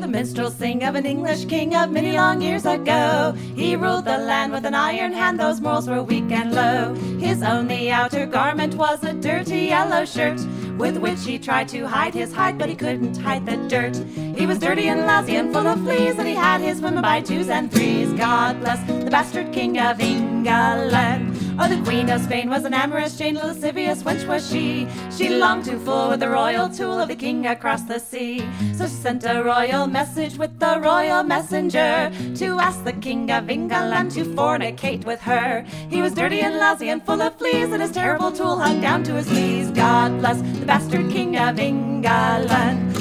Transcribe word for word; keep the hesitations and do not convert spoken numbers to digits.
the minstrels sing of an English king of many long years ago. He ruled the land with an iron hand, those morals were weak and low. His only outer garment was a dirty yellow shirt, with which he tried to hide his height, but he couldn't hide the dirt. He was dirty and lousy and full of fleas, and he had his women by twos and threes. God bless the bastard king of England. Oh, the Queen of Spain was an amorous Jane, a lascivious wench was she. She longed to fool with the royal tool of the king across the sea. So she sent a royal message with the royal messenger to ask the king of England to fornicate with her. He was dirty and lousy and full of fleas, and his terrible tool hung down to his knees. God bless the bastard king of England.